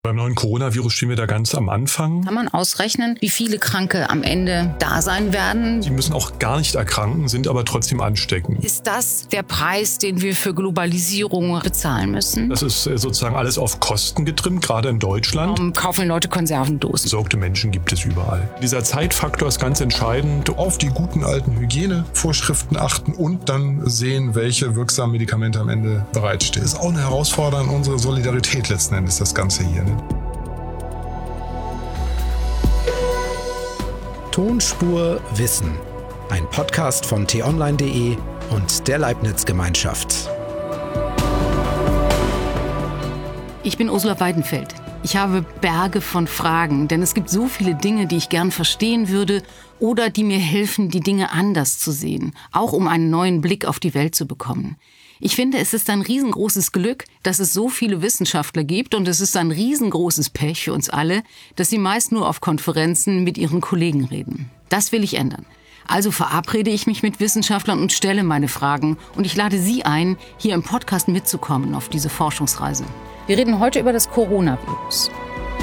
Beim neuen Coronavirus stehen wir da ganz am Anfang. Kann man ausrechnen, wie viele Kranke am Ende da sein werden? Die müssen auch gar nicht erkranken, sind aber trotzdem ansteckend. Ist das der Preis, den wir für Globalisierung bezahlen müssen? Das ist sozusagen alles auf Kosten getrimmt, gerade in Deutschland. Warum kaufen Leute Konservendosen? Besorgte Menschen gibt es überall. Dieser Zeitfaktor ist ganz entscheidend. Auf die guten alten Hygienevorschriften achten und dann sehen, welche wirksamen Medikamente am Ende bereitstehen. Das ist auch eine Herausforderung an unsere Solidarität letzten Endes, das Ganze hier. Tonspur Wissen, ein Podcast von t-online.de und der Leibniz-Gemeinschaft. Ich bin Ursula Weidenfeld. Ich habe Berge von Fragen, denn es gibt so viele Dinge, die ich gern verstehen würde oder die mir helfen, die Dinge anders zu sehen, auch um einen neuen Blick auf die Welt zu bekommen. Ich finde, es ist ein riesengroßes Glück, dass es so viele Wissenschaftler gibt und es ist ein riesengroßes Pech für uns alle, dass sie meist nur auf Konferenzen mit ihren Kollegen reden. Das will ich ändern. Also verabrede ich mich mit Wissenschaftlern und stelle meine Fragen und ich lade Sie ein, hier im Podcast mitzukommen auf diese Forschungsreise. Wir reden heute über das Coronavirus.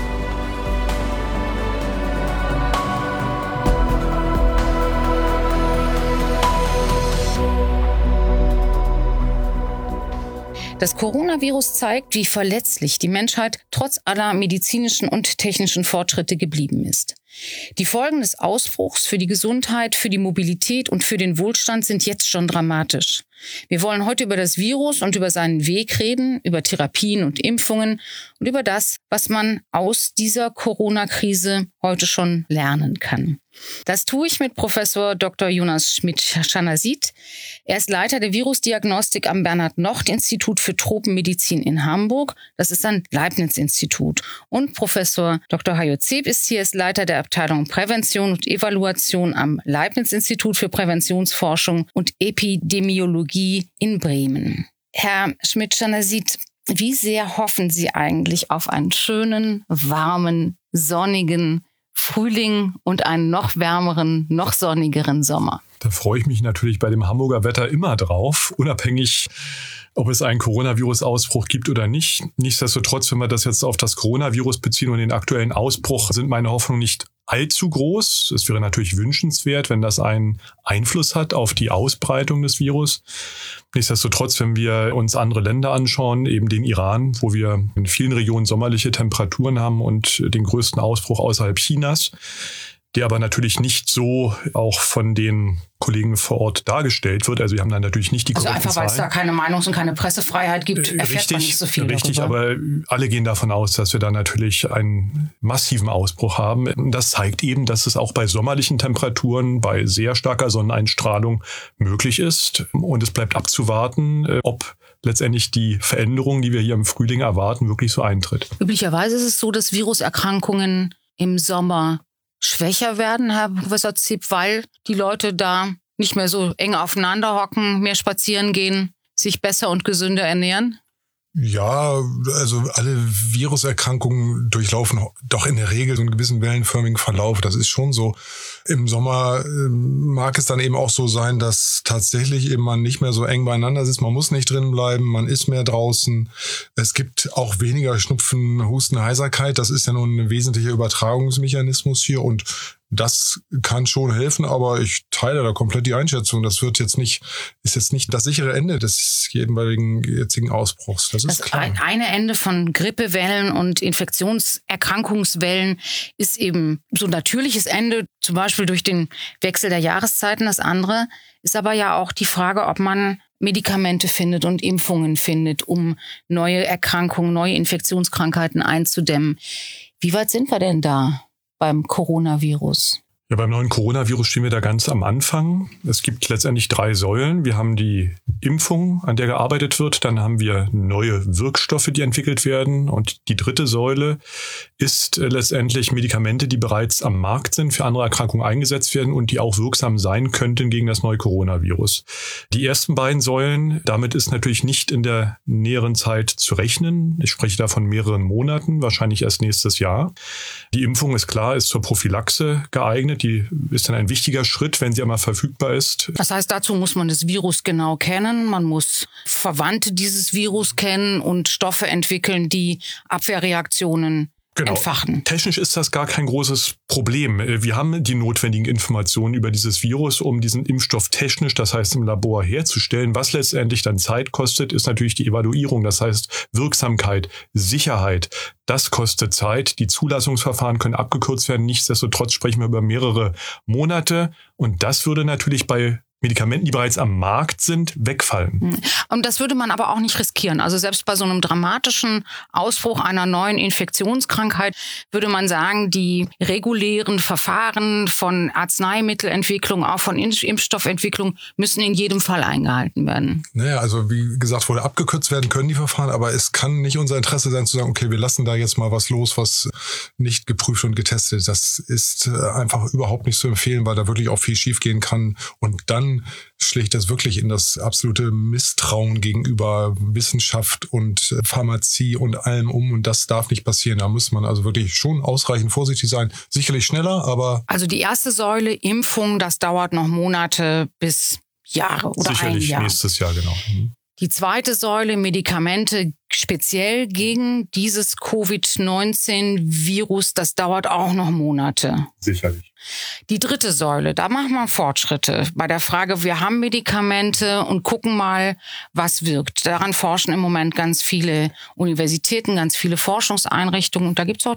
Das Coronavirus zeigt, wie verletzlich die Menschheit trotz aller medizinischen und technischen Fortschritte geblieben ist. Die Folgen des Ausbruchs für die Gesundheit, für die Mobilität und für den Wohlstand sind jetzt schon dramatisch. Wir wollen heute über das Virus und über seinen Weg reden, über Therapien und Impfungen und über das, was man aus dieser Corona-Krise heute schon lernen kann. Das tue ich mit Professor Dr. Jonas Schmidt-Schanasit. Er ist Leiter der Virusdiagnostik am Bernhard-Nocht-Institut für Tropenmedizin in Hamburg. Das ist ein Leibniz-Institut. Und Professor Dr. Hajo Zeb ist hier, ist Leiter der Abteilung Prävention und Evaluation am Leibniz-Institut für Präventionsforschung und Epidemiologie in Bremen. Herr Schmidt-Schanasit, wie sehr hoffen Sie eigentlich auf einen schönen, warmen, sonnigen Frühling und einen noch wärmeren, noch sonnigeren Sommer? Da freue ich mich natürlich bei dem Hamburger Wetter immer drauf, unabhängig, ob es einen Coronavirus-Ausbruch gibt oder nicht. Nichtsdestotrotz, wenn wir das jetzt auf das Coronavirus beziehen und den aktuellen Ausbruch, sind meine Hoffnungen nicht allzu groß. Es wäre natürlich wünschenswert, wenn das einen Einfluss hat auf die Ausbreitung des Virus. Nichtsdestotrotz, wenn wir uns andere Länder anschauen, eben den Iran, wo wir in vielen Regionen sommerliche Temperaturen haben und den größten Ausbruch außerhalb Chinas, der aber natürlich nicht so auch von den Kollegen vor Ort dargestellt wird. Also wir haben da natürlich nicht die korrekten Zahlen. Also einfach, weil es da keine Meinungs- und keine Pressefreiheit gibt, erfährt man nicht so viel Richtig, darüber. aber alle gehen davon aus, dass wir da natürlich einen massiven Ausbruch haben. Das zeigt eben, dass es auch bei sommerlichen Temperaturen, bei sehr starker Sonneneinstrahlung möglich ist. Und es bleibt abzuwarten, ob letztendlich die Veränderung, die wir hier im Frühling erwarten, wirklich so eintritt. Üblicherweise ist es so, dass Viruserkrankungen im Sommer schwächer werden, Herr Professor Zeb, weil die Leute da nicht mehr so eng aufeinander hocken, mehr spazieren gehen, sich besser und gesünder ernähren? Ja, also alle Viruserkrankungen durchlaufen doch in der Regel so einen gewissen wellenförmigen Verlauf. Das ist schon so. Im Sommer mag es dann eben auch so sein, dass tatsächlich eben man nicht mehr so eng beieinander sitzt. Man muss nicht drin bleiben, man ist mehr draußen. Es gibt auch weniger Schnupfen, Husten, Heiserkeit. Das ist ja nun ein wesentlicher Übertragungsmechanismus hier und das kann schon helfen, aber ich teile da komplett die Einschätzung. Das ist jetzt nicht das sichere Ende des jeweiligen jetzigen Ausbruchs. Das ist klar. Das eine Ende von Grippewellen und Infektionserkrankungswellen ist eben so ein natürliches Ende, zum Beispiel durch den Wechsel der Jahreszeiten. Das andere ist aber ja auch die Frage, ob man Medikamente findet und Impfungen findet, um neue Erkrankungen, neue Infektionskrankheiten einzudämmen. Wie weit sind wir denn da beim Coronavirus? Ja, beim neuen Coronavirus stehen wir da ganz am Anfang. Es gibt letztendlich 3 Säulen. Wir haben die Impfung, an der gearbeitet wird. Dann haben wir neue Wirkstoffe, die entwickelt werden. Und die 3. Säule ist letztendlich Medikamente, die bereits am Markt sind, für andere Erkrankungen eingesetzt werden und die auch wirksam sein könnten gegen das neue Coronavirus. Die ersten beiden Säulen, damit ist natürlich nicht in der näheren Zeit zu rechnen. Ich spreche da von mehreren Monaten, wahrscheinlich erst nächstes Jahr. Die Impfung ist klar, ist zur Prophylaxe geeignet. Die ist dann ein wichtiger Schritt, wenn sie einmal verfügbar ist. Das heißt, dazu muss man das Virus genau kennen. Man muss Verwandte dieses Virus kennen und Stoffe entwickeln, die Abwehrreaktionen entfachen. Technisch ist das gar kein großes Problem. Wir haben die notwendigen Informationen über dieses Virus, um diesen Impfstoff technisch, das heißt im Labor, herzustellen. Was letztendlich dann Zeit kostet, ist natürlich die Evaluierung. Das heißt Wirksamkeit, Sicherheit. Das kostet Zeit. Die Zulassungsverfahren können abgekürzt werden. Nichtsdestotrotz sprechen wir über mehrere Monate. Und das würde natürlich bei Medikamenten, die bereits am Markt sind, wegfallen. Und das würde man aber auch nicht riskieren. Also selbst bei so einem dramatischen Ausbruch einer neuen Infektionskrankheit würde man sagen, die regulären Verfahren von Arzneimittelentwicklung, auch von Impfstoffentwicklung, müssen in jedem Fall eingehalten werden. Naja, also wie gesagt, wurde abgekürzt werden können die Verfahren, aber es kann nicht unser Interesse sein zu sagen, okay, wir lassen da jetzt mal was los, was nicht geprüft und getestet ist. Das ist einfach überhaupt nicht zu empfehlen, weil da wirklich auch viel schiefgehen kann. Und dann schlägt das wirklich in das absolute Misstrauen gegenüber Wissenschaft und Pharmazie und allem um. Und das darf nicht passieren. Da muss man also wirklich schon ausreichend vorsichtig sein. Sicherlich schneller, aber... Also die erste Säule, Impfung, das dauert noch Monate bis Jahre oder sicherlich ein Jahr. Nächstes Jahr, genau. Die zweite Säule, Medikamente speziell gegen dieses Covid-19-Virus, das dauert auch noch Monate. Sicherlich. Die dritte Säule, da machen wir Fortschritte bei der Frage, wir haben Medikamente und gucken mal, was wirkt. Daran forschen im Moment ganz viele Universitäten, ganz viele Forschungseinrichtungen und da gibt es auch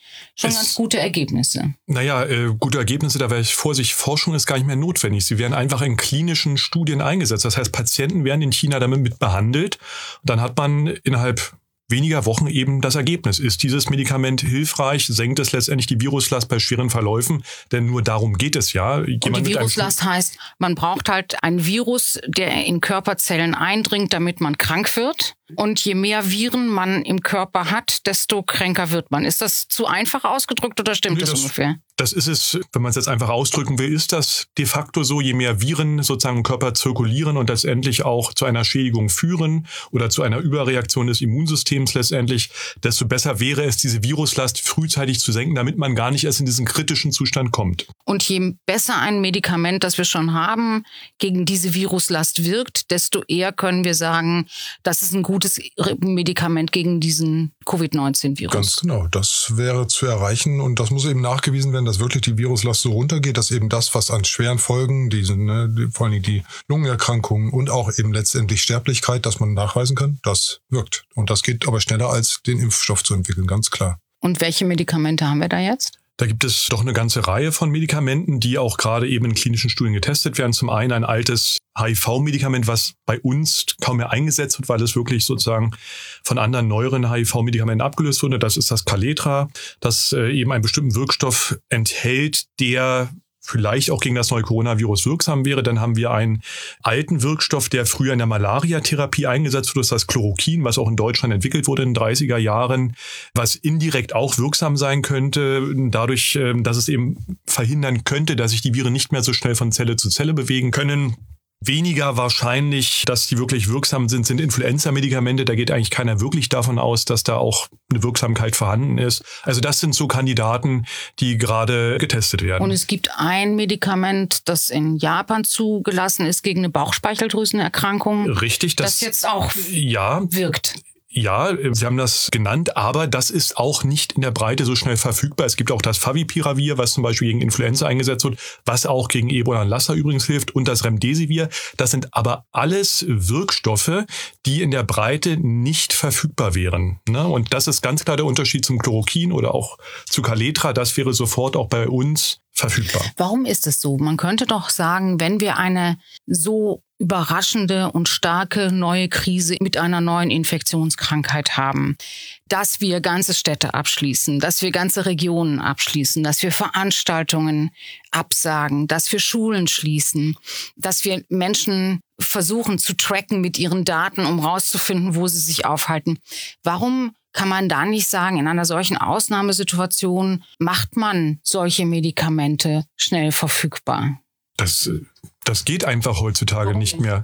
ganz gute Ergebnisse. Naja, gute Ergebnisse, da wäre ich vorsichtig, Forschung ist gar nicht mehr notwendig. Sie werden einfach in klinischen Studien eingesetzt. Das heißt, Patienten werden in China damit mit behandelt. Und dann hat man innerhalb weniger Wochen eben das Ergebnis. Ist dieses Medikament hilfreich? Senkt es letztendlich die Viruslast bei schweren Verläufen? Denn nur darum geht es ja. Und die Viruslast heißt, man braucht halt ein Virus, der in Körperzellen eindringt, damit man krank wird. Und je mehr Viren man im Körper hat, desto kränker wird man. Ist das zu einfach ausgedrückt oder stimmt das ungefähr? Das ist es, wenn man es jetzt einfach ausdrücken will, ist das de facto so, je mehr Viren sozusagen im Körper zirkulieren und letztendlich auch zu einer Schädigung führen oder zu einer Überreaktion des Immunsystems letztendlich, desto besser wäre es, diese Viruslast frühzeitig zu senken, damit man gar nicht erst in diesen kritischen Zustand kommt. Und je besser ein Medikament, das wir schon haben, gegen diese Viruslast wirkt, desto eher können wir sagen, das ist ein gutes Medikament gegen diesen Covid-19-Virus. Ganz genau, das wäre zu erreichen und das muss eben nachgewiesen werden, dass wirklich die Viruslast so runtergeht, dass eben das, was an schweren Folgen, vor allem die Lungenerkrankungen und auch eben letztendlich Sterblichkeit, dass man nachweisen kann, das wirkt. Und das geht aber schneller als den Impfstoff zu entwickeln, ganz klar. Und welche Medikamente haben wir da jetzt? Da gibt es doch eine ganze Reihe von Medikamenten, die auch gerade eben in klinischen Studien getestet werden. Zum einen ein altes HIV-Medikament, was bei uns kaum mehr eingesetzt wird, weil es wirklich sozusagen von anderen neueren HIV-Medikamenten abgelöst wurde. Das ist das Kaletra, das eben einen bestimmten Wirkstoff enthält, der vielleicht auch gegen das neue Coronavirus wirksam wäre. Dann haben wir einen alten Wirkstoff, der früher in der Malariatherapie eingesetzt wurde, das ist das Chloroquin, was auch in Deutschland entwickelt wurde in den 30er Jahren, was indirekt auch wirksam sein könnte, dadurch, dass es eben verhindern könnte, dass sich die Viren nicht mehr so schnell von Zelle zu Zelle bewegen können. Weniger wahrscheinlich, dass die wirklich wirksam sind Influenza-Medikamente. Da geht eigentlich keiner wirklich davon aus, dass da auch eine Wirksamkeit vorhanden ist. Also das sind so Kandidaten, die gerade getestet werden. Und es gibt ein Medikament, das in Japan zugelassen ist gegen eine Bauchspeicheldrüsenerkrankung. Richtig, das jetzt auch wirkt. Ja, Sie haben das genannt, aber das ist auch nicht in der Breite so schnell verfügbar. Es gibt auch das Favipiravir, was zum Beispiel gegen Influenza eingesetzt wird, was auch gegen Ebola und Lassa übrigens hilft, und das Remdesivir. Das sind aber alles Wirkstoffe, die in der Breite nicht verfügbar wären. Und das ist ganz klar der Unterschied zum Chloroquin oder auch zu Kaletra. Das wäre sofort auch bei uns verfügbar. Warum ist es so? Man könnte doch sagen, wenn wir eine so überraschende und starke neue Krise mit einer neuen Infektionskrankheit haben, dass wir ganze Städte abschließen, dass wir ganze Regionen abschließen, dass wir Veranstaltungen absagen, dass wir Schulen schließen, dass wir Menschen versuchen zu tracken mit ihren Daten, um rauszufinden, wo sie sich aufhalten. Warum kann man da nicht sagen, in einer solchen Ausnahmesituation macht man solche Medikamente schnell verfügbar? Das geht einfach heutzutage nicht mehr.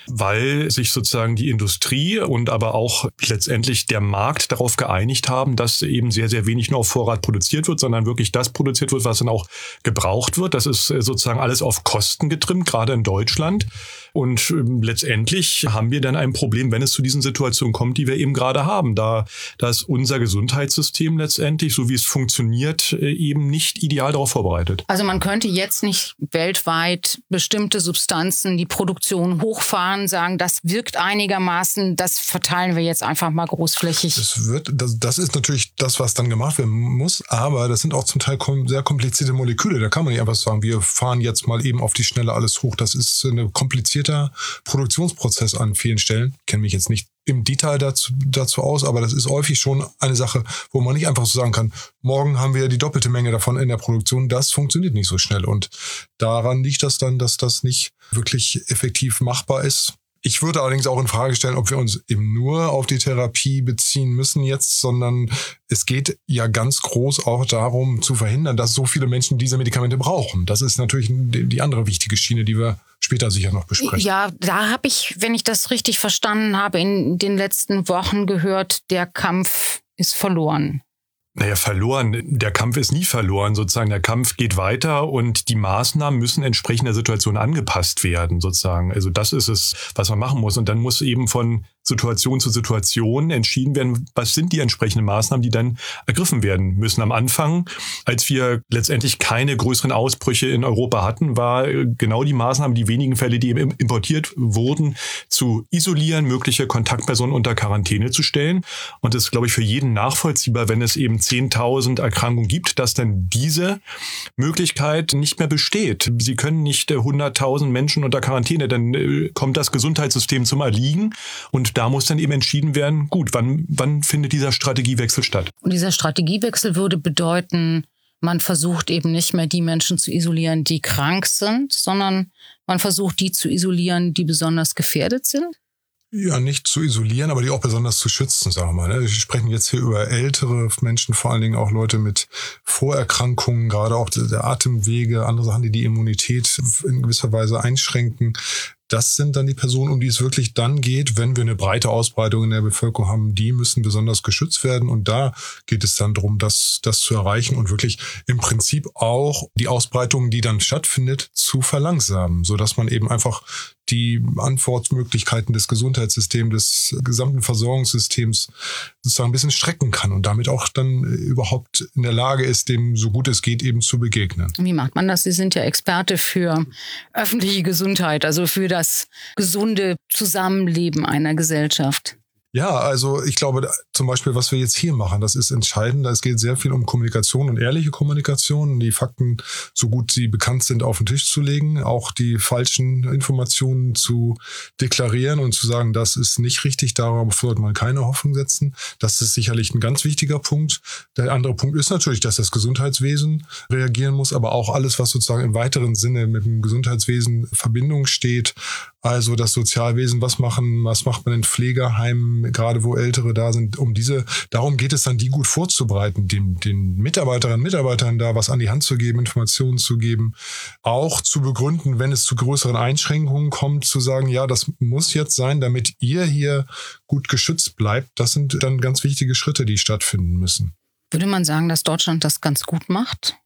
weil sich sozusagen die Industrie und aber auch letztendlich der Markt darauf geeinigt haben, dass eben sehr, sehr wenig nur auf Vorrat produziert wird, sondern wirklich das produziert wird, was dann auch gebraucht wird. Das ist sozusagen alles auf Kosten getrimmt, gerade in Deutschland. Und letztendlich haben wir dann ein Problem, wenn es zu diesen Situationen kommt, die wir eben gerade haben. Da ist unser Gesundheitssystem letztendlich, so wie es funktioniert, eben nicht ideal darauf vorbereitet. Also man könnte jetzt nicht weltweit bestimmte Substanzen, die Produktion hochfahren, sagen, das wirkt einigermaßen, das verteilen wir jetzt einfach mal großflächig. Das ist natürlich das, was dann gemacht werden muss, aber das sind auch zum Teil sehr komplizierte Moleküle. Da kann man nicht einfach sagen, wir fahren jetzt mal eben auf die Schnelle alles hoch. Das ist eine komplizierte Produktionsprozess an vielen Stellen. Ich kenne mich jetzt nicht im Detail dazu aus, aber das ist häufig schon eine Sache, wo man nicht einfach so sagen kann, morgen haben wir die doppelte Menge davon in der Produktion. Das funktioniert nicht so schnell und daran liegt das dann, dass das nicht wirklich effektiv machbar ist. Ich würde allerdings auch in Frage stellen, ob wir uns eben nur auf die Therapie beziehen müssen jetzt, sondern es geht ja ganz groß auch darum zu verhindern, dass so viele Menschen diese Medikamente brauchen. Das ist natürlich die andere wichtige Schiene, die wir später sicher noch besprechen. Ja, da habe ich, wenn ich das richtig verstanden habe, in den letzten Wochen gehört, der Kampf ist verloren. Naja, verloren. Der Kampf ist nie verloren, sozusagen. Der Kampf geht weiter und die Maßnahmen müssen entsprechend der Situation angepasst werden, sozusagen. Also das ist es, was man machen muss. Und dann muss eben von Situation zu Situation entschieden werden, was sind die entsprechenden Maßnahmen, die dann ergriffen werden müssen. Am Anfang, als wir letztendlich keine größeren Ausbrüche in Europa hatten, war genau die Maßnahme, die wenigen Fälle, die eben importiert wurden, zu isolieren, mögliche Kontaktpersonen unter Quarantäne zu stellen. Und das ist, glaube ich, für jeden nachvollziehbar, wenn es eben 10.000 Erkrankungen gibt, dass dann diese Möglichkeit nicht mehr besteht. Sie können nicht 100.000 Menschen unter Quarantäne, dann kommt das Gesundheitssystem zum Erliegen und da muss dann eben entschieden werden, gut, wann findet dieser Strategiewechsel statt? Und dieser Strategiewechsel würde bedeuten, man versucht eben nicht mehr die Menschen zu isolieren, die krank sind, sondern man versucht die zu isolieren, die besonders gefährdet sind? Ja, nicht zu isolieren, aber die auch besonders zu schützen, sagen wir mal. Wir sprechen jetzt hier über ältere Menschen, vor allen Dingen auch Leute mit Vorerkrankungen, gerade auch der Atemwege, andere Sachen, die die Immunität in gewisser Weise einschränken. Das sind dann die Personen, um die es wirklich dann geht, wenn wir eine breite Ausbreitung in der Bevölkerung haben. Die müssen besonders geschützt werden. Und da geht es dann darum, das zu erreichen und wirklich im Prinzip auch die Ausbreitung, die dann stattfindet, zu verlangsamen, sodass man eben einfach die Antwortmöglichkeiten des Gesundheitssystems, des gesamten Versorgungssystems sozusagen ein bisschen strecken kann und damit auch dann überhaupt in der Lage ist, dem so gut es geht eben zu begegnen. Wie macht man das? Sie sind ja Experte für öffentliche Gesundheit, also für das gesunde Zusammenleben einer Gesellschaft. Ja, also ich glaube zum Beispiel, was wir jetzt hier machen, das ist entscheidend. Es geht sehr viel um Kommunikation und ehrliche Kommunikation, die Fakten, so gut sie bekannt sind, auf den Tisch zu legen, auch die falschen Informationen zu deklarieren und zu sagen, das ist nicht richtig, darauf sollte man keine Hoffnung setzen. Das ist sicherlich ein ganz wichtiger Punkt. Der andere Punkt ist natürlich, dass das Gesundheitswesen reagieren muss, aber auch alles, was sozusagen im weiteren Sinne mit dem Gesundheitswesen in Verbindung steht. Also das Sozialwesen, was macht man in Pflegeheimen, gerade wo Ältere da sind, darum geht es dann, die gut vorzubereiten, den Mitarbeiterinnen und Mitarbeitern da was an die Hand zu geben, Informationen zu geben, auch zu begründen, wenn es zu größeren Einschränkungen kommt, zu sagen, ja, das muss jetzt sein, damit ihr hier gut geschützt bleibt. Das sind dann ganz wichtige Schritte, die stattfinden müssen. Würde man sagen, dass Deutschland das ganz gut macht?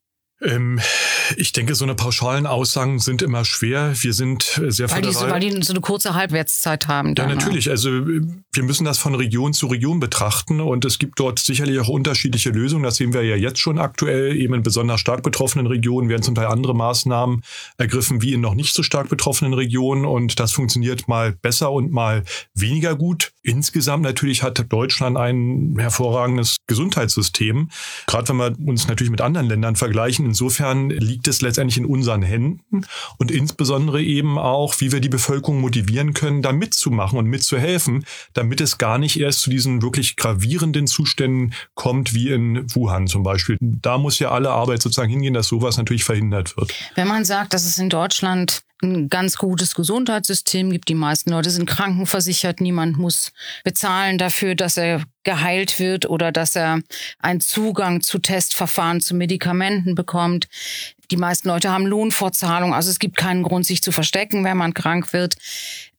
Ich denke, so eine pauschalen Aussagen sind immer schwer. Wir sind sehr föderal. Weil die so eine kurze Halbwertszeit haben. Ja, natürlich. Also wir müssen das von Region zu Region betrachten und es gibt dort sicherlich auch unterschiedliche Lösungen. Das sehen wir ja jetzt schon aktuell. Eben in besonders stark betroffenen Regionen werden zum Teil andere Maßnahmen ergriffen wie in noch nicht so stark betroffenen Regionen und das funktioniert mal besser und mal weniger gut. Insgesamt natürlich hat Deutschland ein hervorragendes Gesundheitssystem. Gerade wenn wir uns natürlich mit anderen Ländern vergleichen. Insofern liegt es letztendlich in unseren Händen und insbesondere eben auch, wie wir die Bevölkerung motivieren können, da mitzumachen und mitzuhelfen, damit es gar nicht erst zu diesen wirklich gravierenden Zuständen kommt, wie in Wuhan zum Beispiel. Da muss ja alle Arbeit sozusagen hingehen, dass sowas natürlich verhindert wird. Wenn man sagt, dass es in Deutschland ein ganz gutes Gesundheitssystem gibt, die meisten Leute sind krankenversichert, niemand muss bezahlen dafür, dass er geheilt wird oder dass er einen Zugang zu Testverfahren, zu Medikamenten bekommt. Die meisten Leute haben Lohnfortzahlung, also es gibt keinen Grund, sich zu verstecken, wenn man krank wird.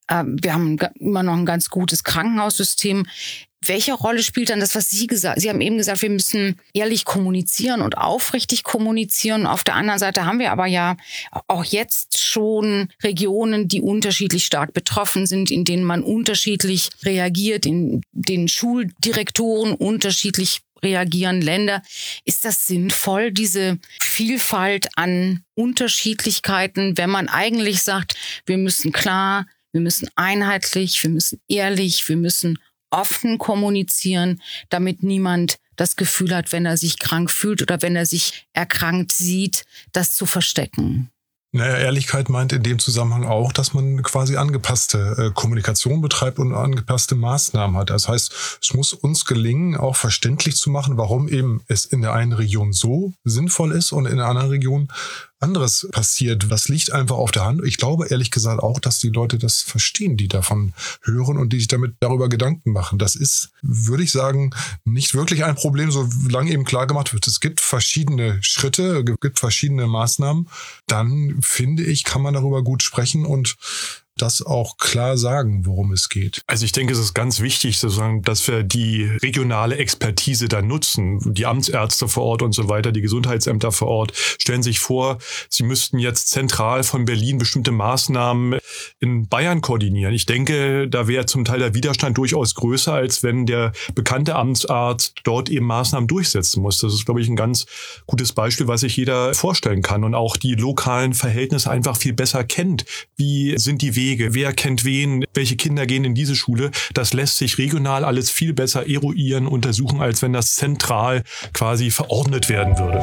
Wir haben immer noch ein ganz gutes Krankenhaussystem. Welche Rolle spielt dann das, was Sie gesagt haben? Sie haben eben gesagt, wir müssen ehrlich kommunizieren und aufrichtig kommunizieren. Auf der anderen Seite haben wir aber ja auch jetzt schon Regionen, die unterschiedlich stark betroffen sind, in denen man unterschiedlich reagiert, in denen Schuldirektoren unterschiedlich reagieren, Länder. Ist das sinnvoll, diese Vielfalt an Unterschiedlichkeiten, wenn man eigentlich sagt, wir müssen klar, wir müssen einheitlich, wir müssen ehrlich, wir müssen offen kommunizieren, damit niemand das Gefühl hat, wenn er sich krank fühlt oder wenn er sich erkrankt sieht, das zu verstecken? Naja, Ehrlichkeit meint in dem Zusammenhang auch, dass man quasi angepasste Kommunikation betreibt und angepasste Maßnahmen hat. Das heißt, es muss uns gelingen, auch verständlich zu machen, warum eben es in der einen Region so sinnvoll ist und in der anderen Region anderes passiert. Das liegt einfach auf der Hand. Ich glaube ehrlich gesagt auch, dass die Leute das verstehen, die davon hören und die sich darüber Gedanken machen. Das ist, würde ich sagen, nicht wirklich ein Problem, solange eben klar gemacht wird, es gibt verschiedene Schritte, es gibt verschiedene Maßnahmen. Dann, finde ich, kann man darüber gut sprechen und das auch klar sagen, worum es geht. Also ich denke, es ist ganz wichtig, sozusagen, dass wir die regionale Expertise da nutzen. Die Amtsärzte vor Ort und so weiter, die Gesundheitsämter vor Ort stellen sich vor, sie müssten jetzt zentral von Berlin bestimmte Maßnahmen in Bayern koordinieren. Ich denke, da wäre zum Teil der Widerstand durchaus größer, als wenn der bekannte Amtsarzt dort eben Maßnahmen durchsetzen muss. Das ist, glaube ich, ein ganz gutes Beispiel, was sich jeder vorstellen kann und auch die lokalen Verhältnisse einfach viel besser kennt. Wie sind die Wege? Wer kennt wen? Welche Kinder gehen in diese Schule? Das lässt sich regional alles viel besser eruieren, untersuchen, als wenn das zentral quasi verordnet werden würde.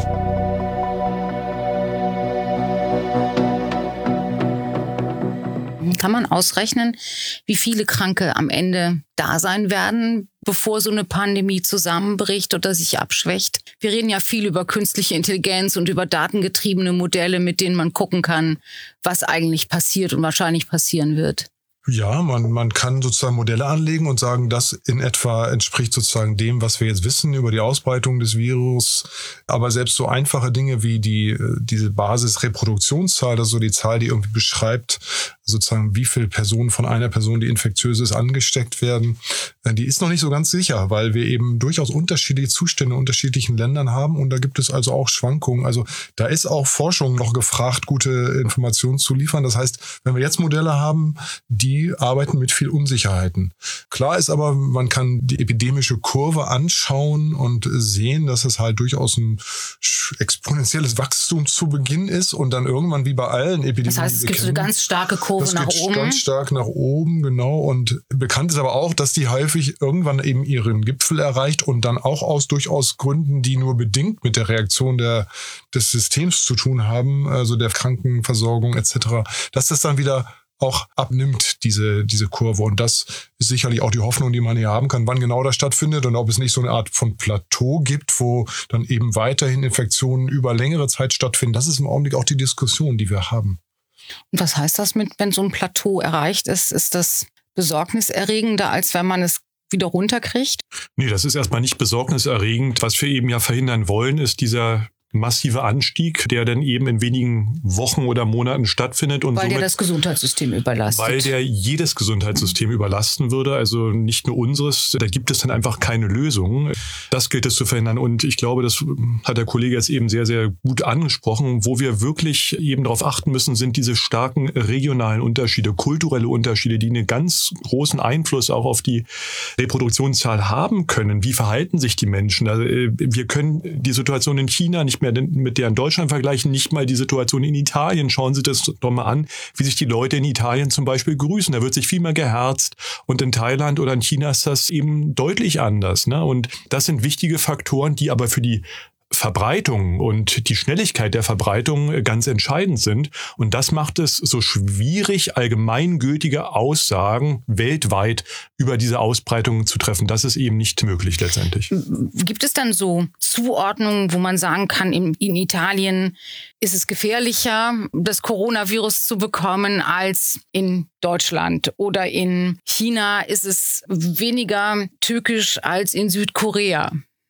Kann man ausrechnen, wie viele Kranke am Ende da sein werden, bevor so eine Pandemie zusammenbricht oder sich abschwächt? Wir reden ja viel über künstliche Intelligenz und über datengetriebene Modelle, mit denen man gucken kann, was eigentlich passiert und wahrscheinlich passieren wird. Ja, man kann sozusagen Modelle anlegen und sagen, das in etwa entspricht sozusagen dem, was wir jetzt wissen über die Ausbreitung des Virus. Aber selbst so einfache Dinge wie diese Basisreproduktionszahl, also die Zahl, die irgendwie beschreibt, sozusagen wie viele Personen von einer Person, die infektiös ist, angesteckt werden, die ist noch nicht so ganz sicher, weil wir eben durchaus unterschiedliche Zustände in unterschiedlichen Ländern haben und da gibt es also auch Schwankungen. Also da ist auch Forschung noch gefragt, gute Informationen zu liefern. Das heißt, wenn wir jetzt Modelle haben, die arbeiten mit viel Unsicherheiten. Klar ist aber, man kann die epidemische Kurve anschauen und sehen, dass es halt durchaus ein exponentielles Wachstum zu Beginn ist und dann irgendwann wie bei allen Epidemien. Das heißt, es gibt so eine ganz starke Kurve nach oben. Das geht ganz stark nach oben, genau. Und bekannt ist aber auch, dass die häufig irgendwann eben ihren Gipfel erreicht und dann auch aus durchaus Gründen, die nur bedingt mit der Reaktion des Systems zu tun haben, also der Krankenversorgung etc., dass das dann wieder auch abnimmt, diese Kurve. Und das ist sicherlich auch die Hoffnung, die man hier haben kann, wann genau das stattfindet und ob es nicht so eine Art von Plateau gibt, wo dann eben weiterhin Infektionen über längere Zeit stattfinden. Das ist im Augenblick auch die Diskussion, die wir haben. Und was heißt das wenn so ein Plateau erreicht ist? Ist das besorgniserregender, als wenn man es wieder runterkriegt? Nee, das ist erstmal nicht besorgniserregend. Was wir eben ja verhindern wollen, ist dieser massive Anstieg, der dann eben in wenigen Wochen oder Monaten stattfindet. Und weil der das Gesundheitssystem überlastet. Weil der jedes Gesundheitssystem überlasten würde, also nicht nur unseres. Da gibt es dann einfach keine Lösung. Das gilt es zu verhindern. Und ich glaube, das hat der Kollege jetzt eben sehr, sehr gut angesprochen. Wo wir wirklich eben darauf achten müssen, sind diese starken regionalen Unterschiede, kulturelle Unterschiede, die einen ganz großen Einfluss auch auf die Reproduktionszahl haben können. Wie verhalten sich die Menschen? Also, wir können die Situation in China nicht mehr mit der in Deutschland vergleichen, nicht mal die Situation in Italien. Schauen Sie das doch mal an, wie sich die Leute in Italien zum Beispiel grüßen. Da wird sich viel mehr geherzt und in Thailand oder in China ist das eben deutlich anders, ne? Und das sind wichtige Faktoren, die aber für die Verbreitung und die Schnelligkeit der Verbreitung ganz entscheidend sind. Und das macht es so schwierig, allgemeingültige Aussagen weltweit über diese Ausbreitung zu treffen. Das ist eben nicht möglich letztendlich. Gibt es dann so Zuordnungen, wo man sagen kann, in Italien ist es gefährlicher, das Coronavirus zu bekommen, als in Deutschland? Oder in China ist es weniger tückisch als in Südkorea?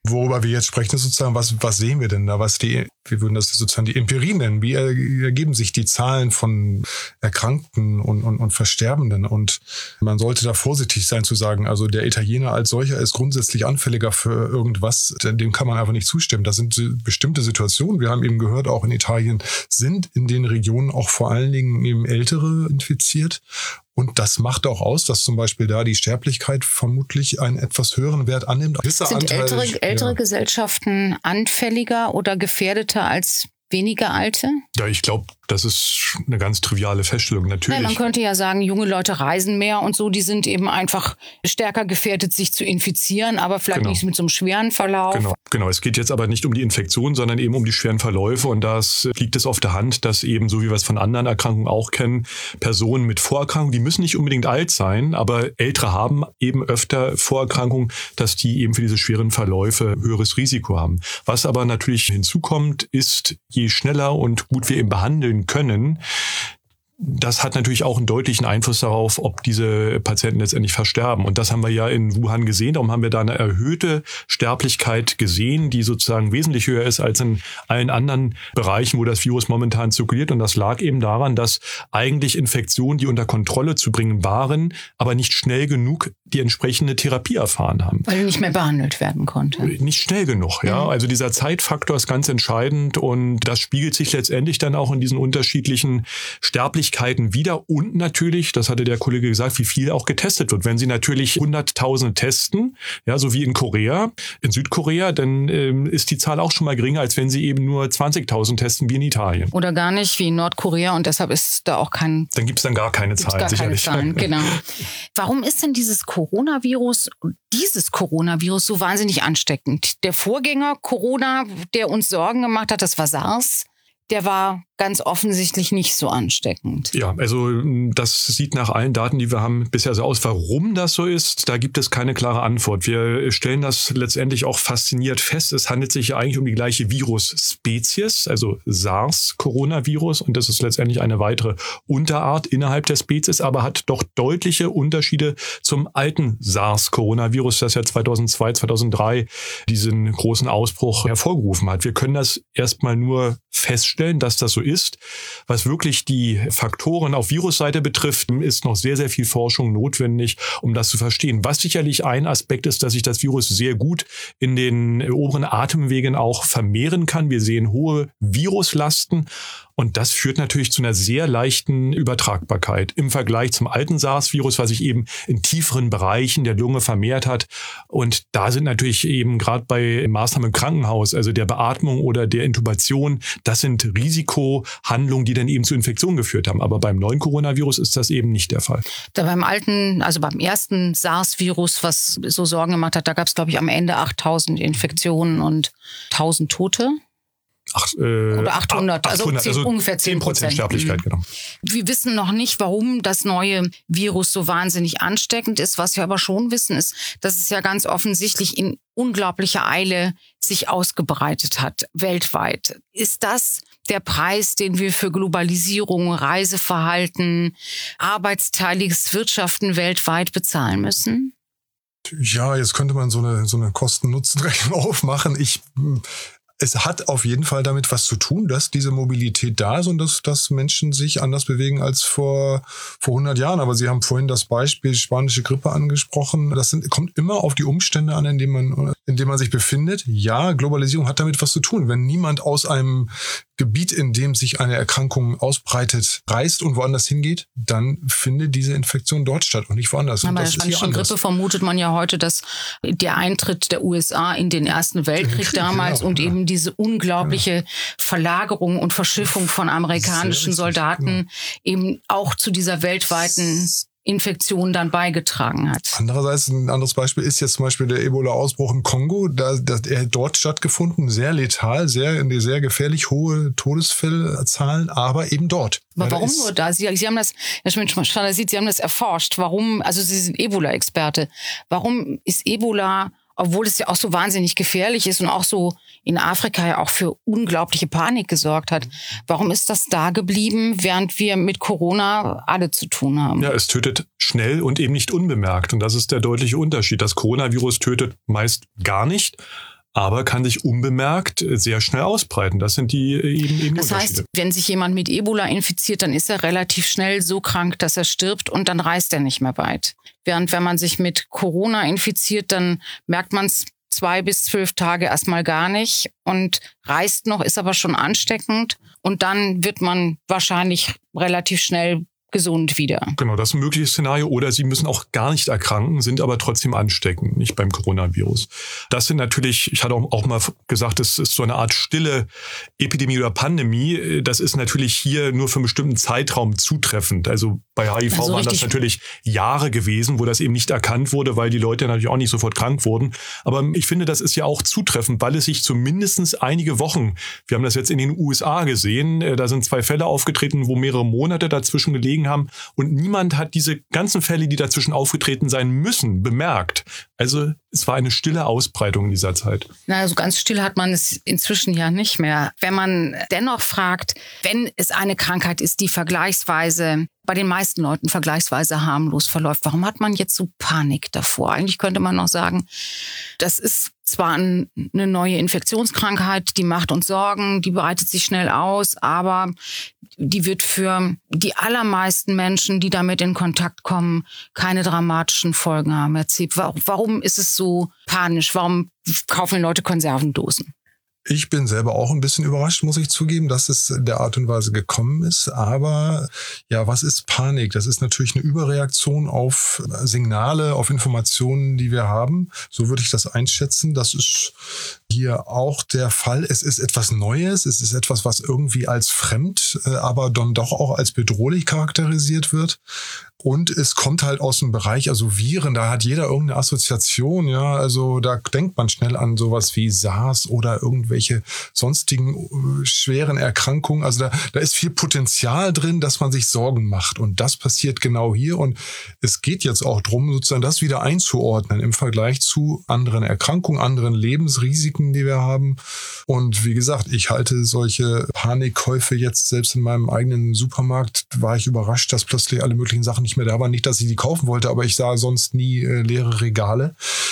Worüber wir jetzt sprechen, ist sozusagen, was sehen wir denn da? Wir würden das sozusagen die Empirie nennen. Wie ergeben sich die Zahlen von Erkrankten und Versterbenden? Und man sollte da vorsichtig sein zu sagen, also der Italiener als solcher ist grundsätzlich anfälliger für irgendwas. Dem kann man einfach nicht zustimmen. Das sind bestimmte Situationen. Wir haben eben gehört, auch in Italien sind in den Regionen auch vor allen Dingen eben Ältere infiziert. Und das macht auch aus, dass zum Beispiel da die Sterblichkeit vermutlich einen etwas höheren Wert annimmt. Sind ältere Gesellschaften anfälliger oder gefährdeter als weniger alte? Ja, ich glaube, das ist eine ganz triviale Feststellung. Natürlich. Man könnte ja sagen, junge Leute reisen mehr und so, die sind eben einfach stärker gefährdet, sich zu infizieren, aber vielleicht nicht mit so einem schweren Verlauf. Genau. Es geht jetzt aber nicht um die Infektion, sondern eben um die schweren Verläufe. Und da liegt es auf der Hand, dass eben, so wie wir es von anderen Erkrankungen auch kennen, Personen mit Vorerkrankungen, die müssen nicht unbedingt alt sein, aber Ältere haben eben öfter Vorerkrankungen, dass die eben für diese schweren Verläufe höheres Risiko haben. Was aber natürlich hinzukommt, ist, je schneller und gut wir eben behandeln können, das hat natürlich auch einen deutlichen Einfluss darauf, ob diese Patienten letztendlich versterben. Und das haben wir ja in Wuhan gesehen. Darum haben wir da eine erhöhte Sterblichkeit gesehen, die sozusagen wesentlich höher ist als in allen anderen Bereichen, wo das Virus momentan zirkuliert. Und das lag eben daran, dass eigentlich Infektionen, die unter Kontrolle zu bringen waren, aber nicht schnell genug die entsprechende Therapie erfahren haben. Weil nicht mehr behandelt werden konnte. Nicht schnell genug, ja. Also dieser Zeitfaktor ist ganz entscheidend und das spiegelt sich letztendlich dann auch in diesen unterschiedlichen Sterblichkeiten wieder und natürlich, das hatte der Kollege gesagt, wie viel auch getestet wird. Wenn Sie natürlich 100.000 testen, ja, so wie in Korea, in Südkorea, dann ist die Zahl auch schon mal geringer, als wenn Sie eben nur 20.000 testen wie in Italien. Oder gar nicht wie in Nordkorea und deshalb ist da auch kein... Dann gibt es dann gar keine Zahlen, sicherlich. Genau. Warum ist denn dieses Coronavirus so wahnsinnig ansteckend? Der Vorgänger Corona, der uns Sorgen gemacht hat, das war SARS, der war ganz offensichtlich nicht so ansteckend. Ja, also das sieht nach allen Daten, die wir haben, bisher so aus. Warum das so ist, da gibt es keine klare Antwort. Wir stellen das letztendlich auch fasziniert fest. Es handelt sich ja eigentlich um die gleiche Virusspezies, also SARS-Coronavirus. Und das ist letztendlich eine weitere Unterart innerhalb der Spezies, aber hat doch deutliche Unterschiede zum alten SARS-Coronavirus, das ja 2002, 2003 diesen großen Ausbruch hervorgerufen hat. Wir können das erstmal nur feststellen, dass das so ist. Was wirklich die Faktoren auf Virusseite betrifft, ist noch sehr, sehr viel Forschung notwendig, um das zu verstehen. Was sicherlich ein Aspekt ist, dass sich das Virus sehr gut in den oberen Atemwegen auch vermehren kann. Wir sehen hohe Viruslasten. Und das führt natürlich zu einer sehr leichten Übertragbarkeit im Vergleich zum alten SARS-Virus, was sich eben in tieferen Bereichen der Lunge vermehrt hat. Und da sind natürlich eben gerade bei Maßnahmen im Krankenhaus, also der Beatmung oder der Intubation, das sind Risikohandlungen, die dann eben zu Infektionen geführt haben. Aber beim neuen Coronavirus ist das eben nicht der Fall. Da beim ersten SARS-Virus, was so Sorgen gemacht hat, da gab es, glaube ich, am Ende 8.000 Infektionen und 1.000 Tote. Oder 800, also ungefähr 10% Sterblichkeit, genau. Wir wissen noch nicht, warum das neue Virus so wahnsinnig ansteckend ist. Was wir aber schon wissen, ist, dass es ja ganz offensichtlich in unglaublicher Eile sich ausgebreitet hat, weltweit. Ist das der Preis, den wir für Globalisierung, Reiseverhalten, arbeitsteiliges Wirtschaften weltweit bezahlen müssen? Ja, jetzt könnte man so eine Kosten-Nutzen-Rechnung aufmachen. Es hat auf jeden Fall damit was zu tun, dass diese Mobilität da ist und dass Menschen sich anders bewegen als vor 100 Jahren. Aber Sie haben vorhin das Beispiel spanische Grippe angesprochen. Kommt immer auf die Umstände an, in denen man sich befindet. Ja, Globalisierung hat damit was zu tun. Wenn niemand aus einem Gebiet, in dem sich eine Erkrankung ausbreitet, reist und woanders hingeht, dann findet diese Infektion dort statt und nicht woanders. Aber bei der spanischen Grippe vermutet man ja heute, dass der Eintritt der USA in den Ersten Weltkrieg damals und eben diese unglaubliche Verlagerung und Verschiffung von amerikanischen Soldaten eben auch zu dieser weltweiten Infektion dann beigetragen hat. Andererseits, ein anderes Beispiel ist jetzt zum Beispiel der Ebola-Ausbruch im Kongo. Er hat dort stattgefunden, sehr letal, sehr gefährlich hohe Todesfallzahlen, aber eben dort. Aber warum nur da? Sie haben das, Herr Schmidt-Schneider-Sied, Sie haben das erforscht. Warum, also Sie sind Ebola-Experte. Warum ist Ebola, obwohl es ja auch so wahnsinnig gefährlich ist und auch so in Afrika ja auch für unglaubliche Panik gesorgt hat. Warum ist das da geblieben, während wir mit Corona alle zu tun haben? Ja, es tötet schnell und eben nicht unbemerkt. Und das ist der deutliche Unterschied. Das Coronavirus tötet meist gar nicht. aber kann sich unbemerkt sehr schnell ausbreiten. Das sind die eben Das heißt, wenn sich jemand mit Ebola infiziert, dann ist er relativ schnell so krank, dass er stirbt und dann reist er nicht mehr weit. Während wenn man sich mit Corona infiziert, dann merkt man es 2 bis 12 Tage erstmal gar nicht und reist noch, ist aber schon ansteckend und dann wird man wahrscheinlich relativ schnell gesund wieder. Genau, das ist ein mögliches Szenario. Oder sie müssen auch gar nicht erkranken, sind aber trotzdem ansteckend, nicht beim Coronavirus. Das sind natürlich, ich hatte auch mal gesagt, das ist so eine Art stille Epidemie oder Pandemie. Das ist natürlich hier nur für einen bestimmten Zeitraum zutreffend. Also bei HIV waren das natürlich Jahre gewesen, wo das eben nicht erkannt wurde, weil die Leute natürlich auch nicht sofort krank wurden. Aber ich finde, das ist ja auch zutreffend, weil es sich zumindest einige Wochen, wir haben das jetzt in den USA gesehen, da sind 2 Fälle aufgetreten, wo mehrere Monate dazwischen gelegen haben und niemand hat diese ganzen Fälle, die dazwischen aufgetreten sein müssen, bemerkt. Also es war eine stille Ausbreitung in dieser Zeit. Na, also ganz still hat man es inzwischen ja nicht mehr. Wenn man dennoch fragt, wenn es eine Krankheit ist, die bei den meisten Leuten vergleichsweise harmlos verläuft, warum hat man jetzt so Panik davor? Eigentlich könnte man noch sagen, das ist zwar eine neue Infektionskrankheit, die macht uns Sorgen, die breitet sich schnell aus, aber die wird für die allermeisten Menschen, die damit in Kontakt kommen, keine dramatischen Folgen haben. Warum ist es so panisch? Warum kaufen Leute Konservendosen? Ich bin selber auch ein bisschen überrascht, muss ich zugeben, dass es in der Art und Weise gekommen ist. Aber ja, was ist Panik? Das ist natürlich eine Überreaktion auf Signale, auf Informationen, die wir haben. So würde ich das einschätzen. Das ist hier auch der Fall. Es ist etwas Neues. Es ist etwas, was irgendwie als fremd, aber dann doch auch als bedrohlich charakterisiert wird. Und es kommt halt aus dem Bereich, also Viren, da hat jeder irgendeine Assoziation, ja, also da denkt man schnell an sowas wie SARS oder irgendwelche sonstigen schweren Erkrankungen. Also da ist viel Potenzial drin, dass man sich Sorgen macht und das passiert genau hier und es geht jetzt auch drum, sozusagen das wieder einzuordnen im Vergleich zu anderen Erkrankungen, anderen Lebensrisiken, die wir haben. Und wie gesagt, ich halte solche Panikkäufe jetzt, selbst in meinem eigenen Supermarkt war ich überrascht, dass plötzlich alle möglichen Sachen nicht mehr da waren. Nicht, dass ich die kaufen wollte, aber ich sah sonst nie leere Regale.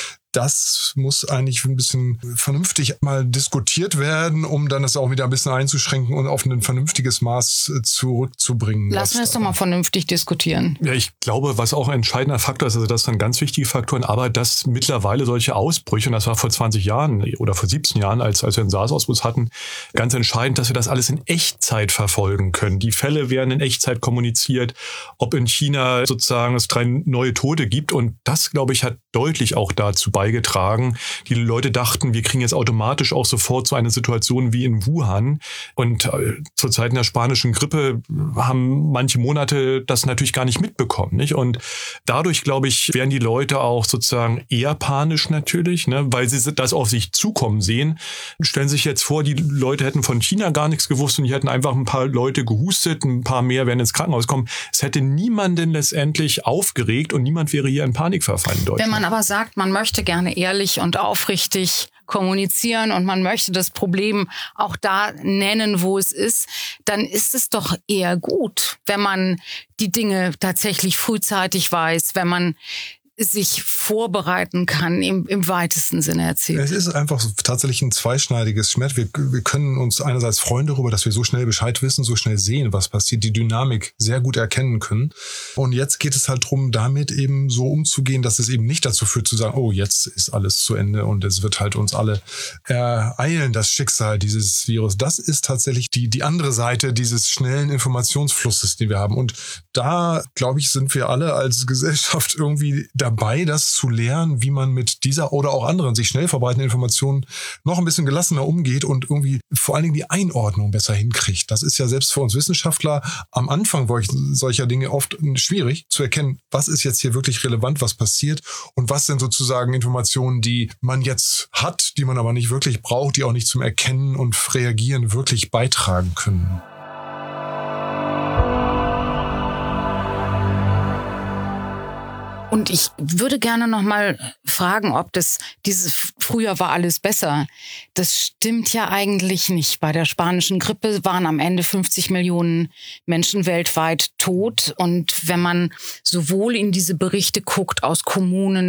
Das muss eigentlich ein bisschen vernünftig mal diskutiert werden, um dann das auch wieder ein bisschen einzuschränken und auf ein vernünftiges Maß zurückzubringen. Lassen wir es doch mal vernünftig diskutieren. Ja, ich glaube, was auch ein entscheidender Faktor ist, also das sind ganz wichtige Faktoren, aber dass mittlerweile solche Ausbrüche, und das war vor 20 Jahren oder vor 17 Jahren, als wir den SARS-Ausbruch hatten, ganz entscheidend, dass wir das alles in Echtzeit verfolgen können. Die Fälle werden in Echtzeit kommuniziert, ob in China sozusagen es 3 neue Tote gibt und das, glaube ich, hat deutlich auch dazu beigetragen. Die Leute dachten, wir kriegen jetzt automatisch auch sofort so eine Situation wie in Wuhan. Und zur Zeit der spanischen Grippe haben manche Monate das natürlich gar nicht mitbekommen, nicht? Und dadurch, glaube ich, werden die Leute auch sozusagen eher panisch natürlich, ne? Weil sie das auf sich zukommen sehen. Stellen sich jetzt vor, die Leute hätten von China gar nichts gewusst und die hätten einfach ein paar Leute gehustet, ein paar mehr werden ins Krankenhaus kommen. Es hätte niemanden letztendlich aufgeregt und niemand wäre hier in Panik verfallen in Deutschland. Wenn man aber sagt, man möchte gerne ehrlich und aufrichtig kommunizieren und man möchte das Problem auch da nennen, wo es ist, dann ist es doch eher gut, wenn man die Dinge tatsächlich frühzeitig weiß, wenn man sich vorbereiten kann, im weitesten Sinne erzählt. Es ist einfach so tatsächlich ein zweischneidiges Schwert. Wir können uns einerseits freuen darüber, dass wir so schnell Bescheid wissen, so schnell sehen, was passiert, die Dynamik sehr gut erkennen können. Und jetzt geht es halt darum, damit eben so umzugehen, dass es eben nicht dazu führt, zu sagen, oh, jetzt ist alles zu Ende und es wird halt uns alle ereilen, das Schicksal dieses Virus. Das ist tatsächlich die andere Seite dieses schnellen Informationsflusses, den wir haben. Und da, glaube ich, sind wir alle als Gesellschaft irgendwie dabei, das zu lernen, wie man mit dieser oder auch anderen sich schnell verbreitenden Informationen noch ein bisschen gelassener umgeht und irgendwie vor allen Dingen die Einordnung besser hinkriegt. Das ist ja selbst für uns Wissenschaftler am Anfang solcher Dinge oft schwierig zu erkennen, was ist jetzt hier wirklich relevant, was passiert und was sind sozusagen Informationen, die man jetzt hat, die man aber nicht wirklich braucht, die auch nicht zum Erkennen und Reagieren wirklich beitragen können. Und ich würde gerne noch mal fragen, ob früher war alles besser. Das stimmt ja eigentlich nicht. Bei der spanischen Grippe waren am Ende 50 Millionen Menschen weltweit tot. Und wenn man sowohl in diese Berichte guckt aus Kommunen,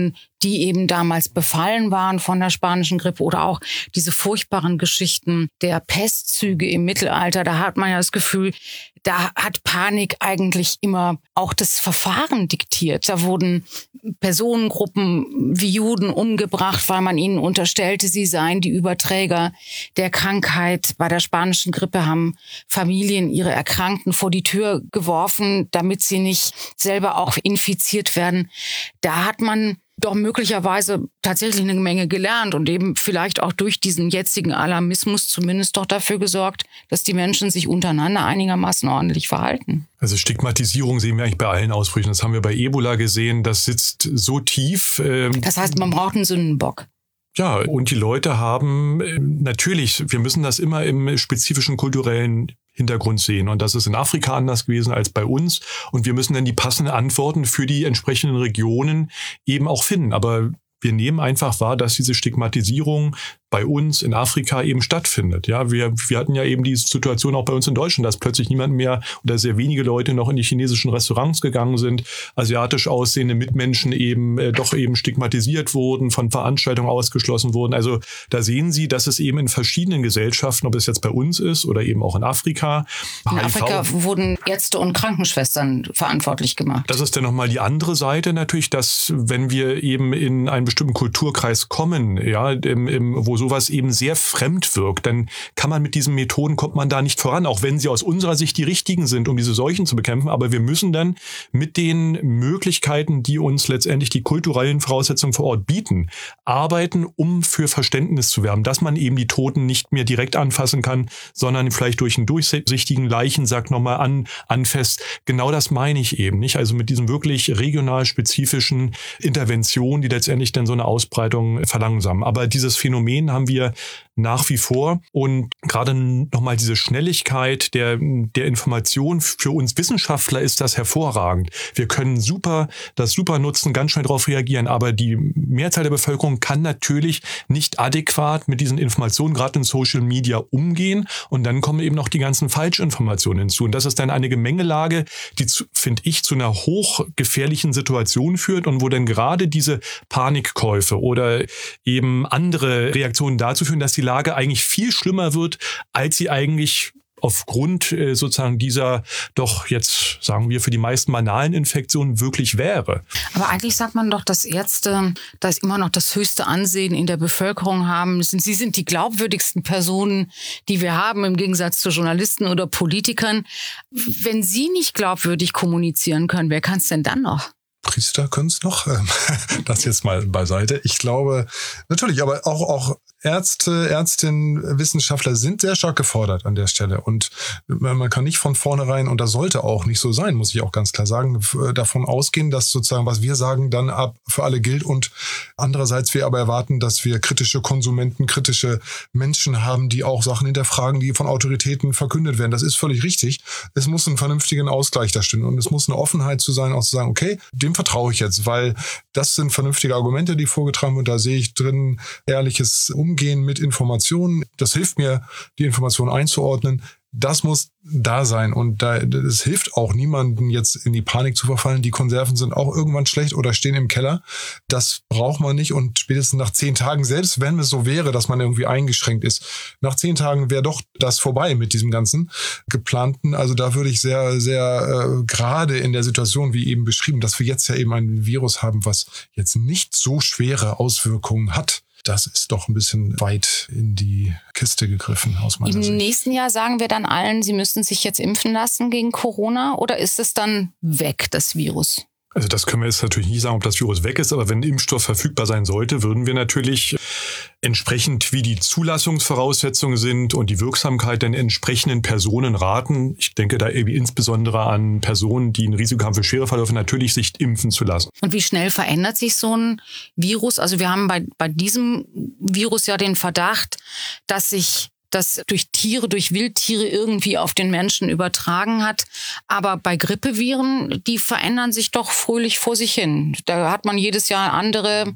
die eben damals befallen waren von der spanischen Grippe oder auch diese furchtbaren Geschichten der Pestzüge im Mittelalter. Da hat man ja das Gefühl, da hat Panik eigentlich immer auch das Verfahren diktiert. Da wurden Personengruppen wie Juden umgebracht, weil man ihnen unterstellte, sie seien die Überträger der Krankheit. Bei der spanischen Grippe haben Familien ihre Erkrankten vor die Tür geworfen, damit sie nicht selber auch infiziert werden. Da hat man doch möglicherweise tatsächlich eine Menge gelernt und eben vielleicht auch durch diesen jetzigen Alarmismus zumindest doch dafür gesorgt, dass die Menschen sich untereinander einigermaßen ordentlich verhalten. Also Stigmatisierung sehen wir eigentlich bei allen Ausbrüchen. Das haben wir bei Ebola gesehen. Das sitzt so tief. Das heißt, man braucht einen Sündenbock. Ja, und die Leute haben natürlich, wir müssen das immer im spezifischen kulturellen Hintergrund sehen. Und das ist in Afrika anders gewesen als bei uns. Und wir müssen dann die passenden Antworten für die entsprechenden Regionen eben auch finden. Aber wir nehmen einfach wahr, dass diese Stigmatisierung bei uns in Afrika eben stattfindet. Ja, wir hatten ja eben die Situation auch bei uns in Deutschland, dass plötzlich niemand mehr oder sehr wenige Leute noch in die chinesischen Restaurants gegangen sind, asiatisch aussehende Mitmenschen eben doch eben stigmatisiert wurden, von Veranstaltungen ausgeschlossen wurden. Also da sehen Sie, dass es eben in verschiedenen Gesellschaften, ob es jetzt bei uns ist oder eben auch in Afrika. In Afrika wurden Ärzte und Krankenschwestern verantwortlich gemacht. Das ist dann nochmal die andere Seite natürlich, dass wenn wir eben in einen bestimmten Kulturkreis kommen, ja, wo sowas eben sehr fremd wirkt, dann kann man mit diesen Methoden, kommt man da nicht voran, auch wenn sie aus unserer Sicht die richtigen sind, um diese Seuchen zu bekämpfen. Aber wir müssen dann mit den Möglichkeiten, die uns letztendlich die kulturellen Voraussetzungen vor Ort bieten, arbeiten, um für Verständnis zu werben, dass man eben die Toten nicht mehr direkt anfassen kann, sondern vielleicht durch einen durchsichtigen Leichensack nochmal anfasst. Genau das meine ich eben nicht. Also mit diesen wirklich regional spezifischen Interventionen, die letztendlich dann so eine Ausbreitung verlangsamen. Aber dieses Phänomen haben wir nach wie vor. Und gerade nochmal diese Schnelligkeit der Information für uns Wissenschaftler ist das hervorragend. Wir können das super nutzen, ganz schnell darauf reagieren. Aber die Mehrzahl der Bevölkerung kann natürlich nicht adäquat mit diesen Informationen, gerade in Social Media, umgehen. Und dann kommen eben noch die ganzen Falschinformationen hinzu. Und das ist dann eine Gemengelage, die, finde ich, zu einer hochgefährlichen Situation führt und wo dann gerade diese Panikkäufe oder eben andere Reaktionen dazu führen, dass die Lage eigentlich viel schlimmer wird, als sie eigentlich aufgrund sozusagen dieser doch jetzt, sagen wir, für die meisten banalen Infektionen wirklich wäre. Aber eigentlich sagt man doch, dass Ärzte das immer noch das höchste Ansehen in der Bevölkerung haben. Sie sind die glaubwürdigsten Personen, die wir haben, im Gegensatz zu Journalisten oder Politikern. Wenn sie nicht glaubwürdig kommunizieren können, wer kann es denn dann noch? Priester können es noch. Das jetzt mal beiseite. Ich glaube, natürlich, aber auch Ärzte, Ärztinnen, Wissenschaftler sind sehr stark gefordert an der Stelle. Und man kann nicht von vornherein, und das sollte auch nicht so sein, muss ich auch ganz klar sagen, davon ausgehen, dass sozusagen, was wir sagen, dann für alle gilt. Und andererseits wir aber erwarten, dass wir kritische Konsumenten, kritische Menschen haben, die auch Sachen hinterfragen, die von Autoritäten verkündet werden. Das ist völlig richtig. Es muss einen vernünftigen Ausgleich da stehen. Und es muss eine Offenheit zu sein, auch zu sagen, okay, dem vertraue ich jetzt, weil das sind vernünftige Argumente, die vorgetragen werden. Und da sehe ich drin ehrliches Umgehen mit Informationen. Das hilft mir, die Informationen einzuordnen. Das muss da sein. Und es hilft auch niemandem, jetzt in die Panik zu verfallen. Die Konserven sind auch irgendwann schlecht oder stehen im Keller. Das braucht man nicht. Und spätestens nach 10 Tagen, selbst wenn es so wäre, dass man irgendwie eingeschränkt ist, nach 10 Tagen wäre doch das vorbei mit diesem ganzen Geplanten. Also da würde ich sehr, sehr gerade in der Situation, wie eben beschrieben, dass wir jetzt ja eben ein Virus haben, was jetzt nicht so schwere Auswirkungen hat. Das ist doch ein bisschen weit in die Kiste gegriffen aus meiner Sicht. Im nächsten Jahr sagen wir dann allen, sie müssen sich jetzt impfen lassen gegen Corona, oder ist es dann weg, das Virus? Also das können wir jetzt natürlich nicht sagen, ob das Virus weg ist, aber wenn ein Impfstoff verfügbar sein sollte, würden wir natürlich entsprechend, wie die Zulassungsvoraussetzungen sind und die Wirksamkeit den entsprechenden Personen raten. Ich denke da irgendwie insbesondere an Personen, die ein Risiko haben für schwere Verläufe, natürlich sich impfen zu lassen. Und wie schnell verändert sich so ein Virus? Also wir haben bei diesem Virus ja den Verdacht, dass sich das durch Wildtiere irgendwie auf den Menschen übertragen hat. Aber bei Grippeviren, die verändern sich doch fröhlich vor sich hin. Da hat man jedes Jahr andere,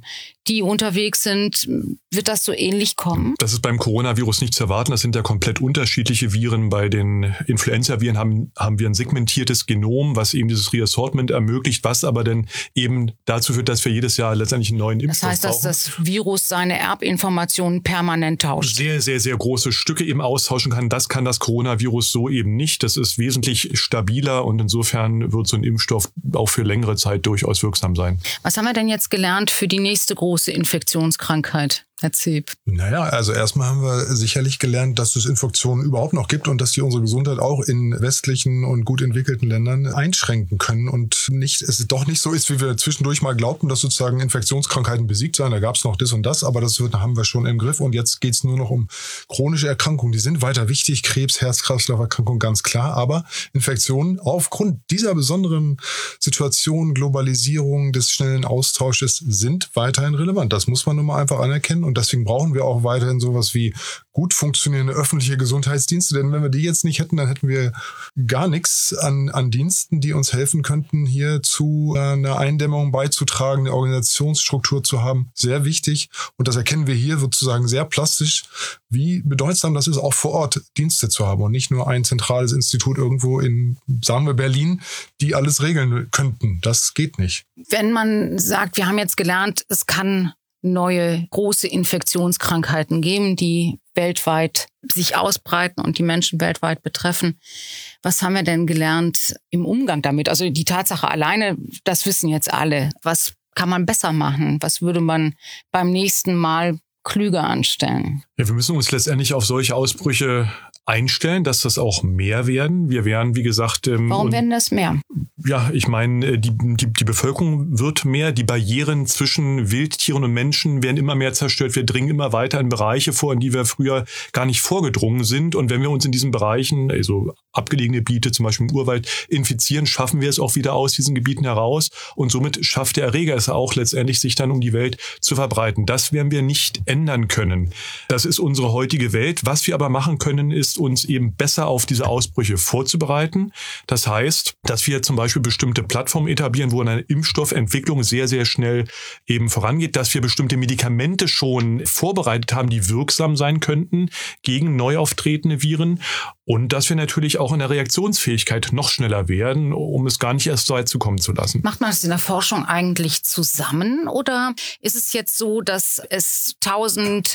die unterwegs sind. Wird das so ähnlich kommen? Das ist beim Coronavirus nicht zu erwarten. Das sind ja komplett unterschiedliche Viren. Bei den Influenza-Viren haben wir ein segmentiertes Genom, was eben dieses Reassortment ermöglicht, was aber dann eben dazu führt, dass wir jedes Jahr letztendlich einen neuen Impfstoff brauchen. Das heißt, dass das Virus seine Erbinformationen permanent tauscht. Sehr, sehr, sehr große Stücke eben austauschen kann. Das kann das Coronavirus so eben nicht. Das ist wesentlich stabiler und insofern wird so ein Impfstoff auch für längere Zeit durchaus wirksam sein. Was haben wir denn jetzt gelernt für die nächste große Infektionskrankheit, Herr Zeb? Naja, also erstmal haben wir sicherlich gelernt, dass es Infektionen überhaupt noch gibt und dass die unsere Gesundheit auch in westlichen und gut entwickelten Ländern einschränken können und es doch nicht so ist, wie wir zwischendurch mal glaubten, dass sozusagen Infektionskrankheiten besiegt seien. Da gab es noch das und das, aber das haben wir schon im Griff und jetzt geht es nur noch um chronische Erkrankungen. Die sind weiter wichtig, Krebs, Herz-Kreislauf-Erkrankungen, ganz klar, aber Infektionen aufgrund dieser besonderen Situation, Globalisierung des schnellen Austausches sind weiterhin relevant. Das muss man nun mal einfach anerkennen. Und deswegen brauchen wir auch weiterhin sowas wie gut funktionierende öffentliche Gesundheitsdienste. Denn wenn wir die jetzt nicht hätten, dann hätten wir gar nichts an Diensten, die uns helfen könnten, hier zu einer Eindämmung beizutragen, eine Organisationsstruktur zu haben. Sehr wichtig. Und das erkennen wir hier sozusagen sehr plastisch, wie bedeutsam das ist, auch vor Ort Dienste zu haben und nicht nur ein zentrales Institut irgendwo in, sagen wir, Berlin, die alles regeln könnten. Das geht nicht. Wenn man sagt, wir haben jetzt gelernt, es kann neue große Infektionskrankheiten geben, die weltweit sich ausbreiten und die Menschen weltweit betreffen. Was haben wir denn gelernt im Umgang damit? Also die Tatsache alleine, das wissen jetzt alle. Was kann man besser machen? Was würde man beim nächsten Mal klüger anstellen? Ja, wir müssen uns letztendlich auf solche Ausbrüche einstellen, dass das auch mehr werden. Wir werden, wie gesagt... Warum werden das mehr? Ja, ich meine, die Bevölkerung wird mehr. Die Barrieren zwischen Wildtieren und Menschen werden immer mehr zerstört. Wir dringen immer weiter in Bereiche vor, in die wir früher gar nicht vorgedrungen sind. Und wenn wir uns in diesen Bereichen, also abgelegene Gebiete, zum Beispiel im Urwald, infizieren, schaffen wir es auch wieder aus diesen Gebieten heraus. Und somit schafft der Erreger es auch letztendlich, sich dann um die Welt zu verbreiten. Das werden wir nicht ändern können. Das ist unsere heutige Welt. Was wir aber machen können, ist, uns eben besser auf diese Ausbrüche vorzubereiten. Das heißt, dass wir zum Beispiel bestimmte Plattformen etablieren, wo eine Impfstoffentwicklung sehr, sehr schnell eben vorangeht, dass wir bestimmte Medikamente schon vorbereitet haben, die wirksam sein könnten gegen neu auftretende Viren und dass wir natürlich auch in der Reaktionsfähigkeit noch schneller werden, um es gar nicht erst so weit zu kommen zu lassen. Macht man das in der Forschung eigentlich zusammen oder ist es jetzt so, dass es 1000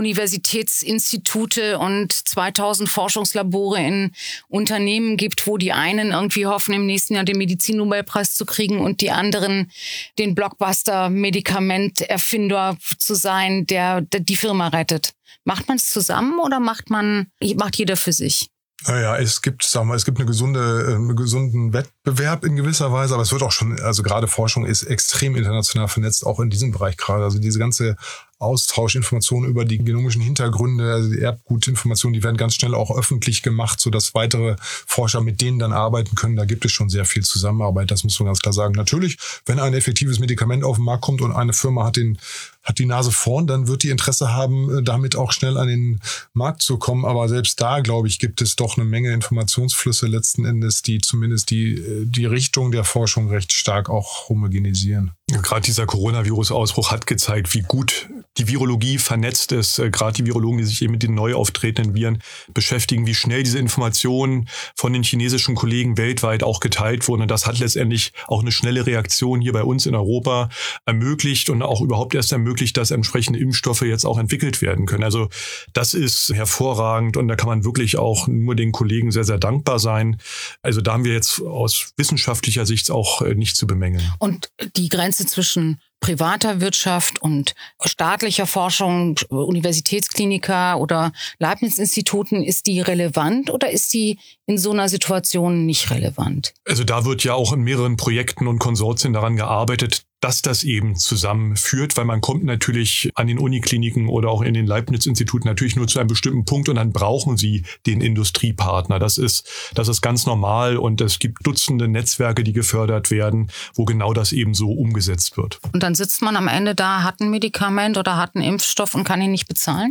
Universitätsinstitute und 2000 Forschungslabore in Unternehmen gibt, wo die einen irgendwie hoffen, im nächsten Jahr den Medizinnobelpreis zu kriegen und die anderen den Blockbuster-Medikamenterfinder zu sein, der die Firma rettet? Macht man es zusammen oder macht jeder für sich? Naja, es gibt einen gesunden Wettbewerb in gewisser Weise, aber es wird auch schon, also gerade Forschung ist extrem international vernetzt, auch in diesem Bereich gerade. Also diese ganze Austausch, Informationen über die genomischen Hintergründe, also die Erbgutinformationen, die werden ganz schnell auch öffentlich gemacht, sodass weitere Forscher mit denen dann arbeiten können. Da gibt es schon sehr viel Zusammenarbeit, das muss man ganz klar sagen. Natürlich, wenn ein effektives Medikament auf den Markt kommt und eine Firma hat die Nase vorn, dann wird die Interesse haben, damit auch schnell an den Markt zu kommen. Aber selbst da, glaube ich, gibt es doch eine Menge Informationsflüsse letzten Endes, die zumindest die Richtung der Forschung recht stark auch homogenisieren. Gerade dieser Coronavirus-Ausbruch hat gezeigt, wie gut die Virologie vernetzt ist. Gerade die Virologen, die sich eben mit den neu auftretenden Viren beschäftigen, wie schnell diese Informationen von den chinesischen Kollegen weltweit auch geteilt wurden. Und das hat letztendlich auch eine schnelle Reaktion hier bei uns in Europa ermöglicht und auch überhaupt erst ermöglicht, dass entsprechende Impfstoffe jetzt auch entwickelt werden können. Also das ist hervorragend und da kann man wirklich auch nur den Kollegen sehr, sehr dankbar sein. Also da haben wir jetzt aus wissenschaftlicher Sicht auch nicht zu bemängeln. Und die Grenze zwischen privater Wirtschaft und staatlicher Forschung, Universitätskliniker oder Leibniz-Instituten, ist die relevant oder ist die in so einer Situation nicht relevant? Also da wird ja auch in mehreren Projekten und Konsortien daran gearbeitet, dass das eben zusammenführt, weil man kommt natürlich an den Unikliniken oder auch in den Leibniz-Instituten natürlich nur zu einem bestimmten Punkt und dann brauchen sie den Industriepartner. Das ist ganz normal und es gibt Dutzende Netzwerke, die gefördert werden, wo genau das eben so umgesetzt wird. Und dann sitzt man am Ende da, hat ein Medikament oder hat einen Impfstoff und kann ihn nicht bezahlen?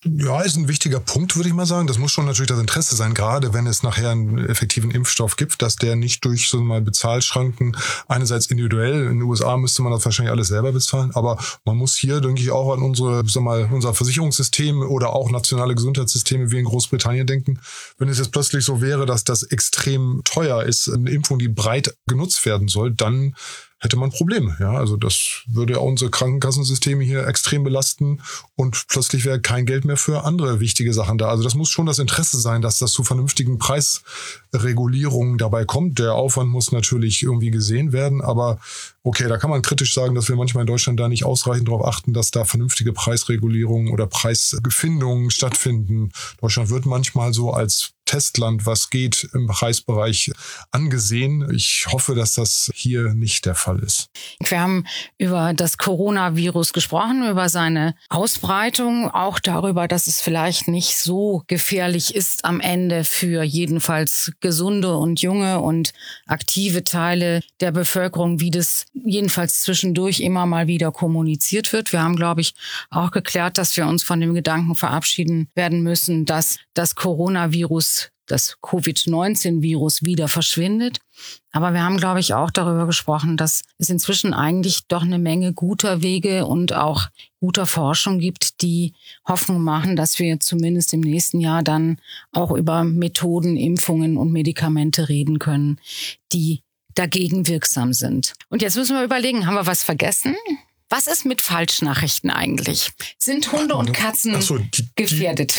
Ja, ist ein wichtiger Punkt, würde ich mal sagen. Das muss schon natürlich das Interesse sein, gerade wenn es nachher einen effektiven Impfstoff gibt, dass der nicht durch so mal Bezahlschranken, einerseits individuell, in den USA müsste man das wahrscheinlich alles selber bezahlen, aber man muss hier, denke ich, auch an unser Versicherungssystem oder auch nationale Gesundheitssysteme wie in Großbritannien denken. Wenn es jetzt plötzlich so wäre, dass das extrem teuer ist, eine Impfung, die breit genutzt werden soll, dann hätte man Probleme. Ja, also das würde unsere Krankenkassensysteme hier extrem belasten und plötzlich wäre kein Geld mehr für andere wichtige Sachen da. Also das muss schon das Interesse sein, dass das zu vernünftigen Preisregulierungen dabei kommt. Der Aufwand muss natürlich irgendwie gesehen werden, aber okay, da kann man kritisch sagen, dass wir manchmal in Deutschland da nicht ausreichend darauf achten, dass da vernünftige Preisregulierungen oder Preisfindungen stattfinden. Deutschland wird manchmal so als Testland, was geht im Preisbereich angesehen. Ich hoffe, dass das hier nicht der Fall ist. Wir haben über das Coronavirus gesprochen, über seine Ausbreitung, auch darüber, dass es vielleicht nicht so gefährlich ist am Ende für jedenfalls gesunde und junge und aktive Teile der Bevölkerung, wie das jedenfalls zwischendurch immer mal wieder kommuniziert wird. Wir haben, glaube ich, auch geklärt, dass wir uns von dem Gedanken verabschieden werden müssen, dass das Coronavirus, das Covid-19-Virus wieder verschwindet. Aber wir haben, glaube ich, auch darüber gesprochen, dass es inzwischen eigentlich doch eine Menge guter Wege und auch guter Forschung gibt, die Hoffnung machen, dass wir zumindest im nächsten Jahr dann auch über Methoden, Impfungen und Medikamente reden können, die dagegen wirksam sind. Und jetzt müssen wir überlegen, haben wir was vergessen? Was ist mit Falschnachrichten eigentlich? Sind Hunde und Katzen gefährdet?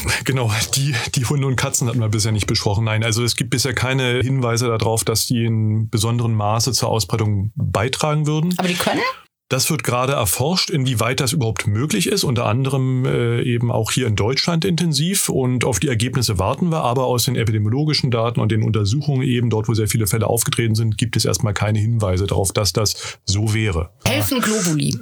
Die Hunde und Katzen hatten wir bisher nicht besprochen. Nein, also es gibt bisher keine Hinweise darauf, dass die in besonderem Maße zur Ausbreitung beitragen würden. Aber die können? Das wird gerade erforscht, inwieweit das überhaupt möglich ist, unter anderem eben auch hier in Deutschland intensiv, und auf die Ergebnisse warten wir, aber aus den epidemiologischen Daten und den Untersuchungen eben dort, wo sehr viele Fälle aufgetreten sind, gibt es erstmal keine Hinweise darauf, dass das so wäre. Helfen Globuli?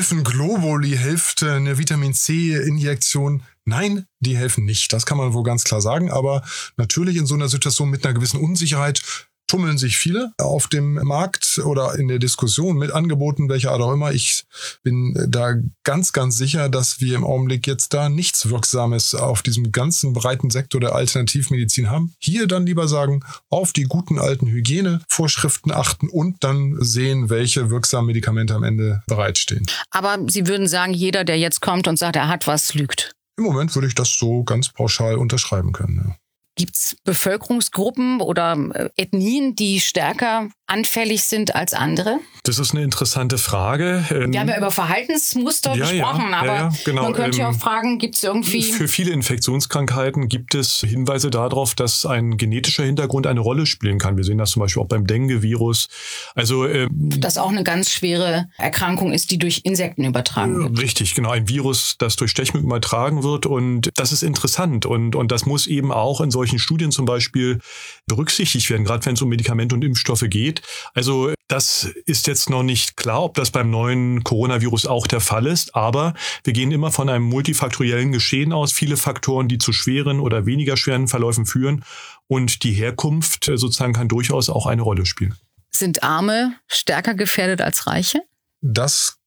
Hilft eine Vitamin-C-Injektion? Nein, die helfen nicht. Das kann man wohl ganz klar sagen, aber natürlich in so einer Situation mit einer gewissen Unsicherheit tummeln sich viele auf dem Markt oder in der Diskussion mit Angeboten, welcher Art auch immer. Ich bin da ganz, ganz sicher, dass wir im Augenblick jetzt da nichts Wirksames auf diesem ganzen breiten Sektor der Alternativmedizin haben. Hier dann lieber sagen, auf die guten alten Hygienevorschriften achten und dann sehen, welche wirksamen Medikamente am Ende bereitstehen. Aber Sie würden sagen, jeder, der jetzt kommt und sagt, er hat was, lügt? Im Moment würde ich das so ganz pauschal unterschreiben können, ja. Gibt es Bevölkerungsgruppen oder Ethnien, die stärker anfällig sind als andere? Das ist eine interessante Frage. Wir haben ja über Verhaltensmuster gesprochen, aber genau. Man könnte ja auch fragen, gibt es irgendwie... Für viele Infektionskrankheiten gibt es Hinweise darauf, dass ein genetischer Hintergrund eine Rolle spielen kann. Wir sehen das zum Beispiel auch beim Dengue-Virus. Also, das auch eine ganz schwere Erkrankung ist, die durch Insekten übertragen wird. Richtig, genau. Ein Virus, das durch Stechmücken übertragen wird, und das ist interessant und das muss eben auch in solchen Studien zum Beispiel berücksichtigt werden, gerade wenn es um Medikamente und Impfstoffe geht. Also das ist jetzt noch nicht klar, ob das beim neuen Coronavirus auch der Fall ist, aber wir gehen immer von einem multifaktoriellen Geschehen aus, viele Faktoren, die zu schweren oder weniger schweren Verläufen führen, und die Herkunft sozusagen kann durchaus auch eine Rolle spielen. Sind Arme stärker gefährdet als Reiche? Das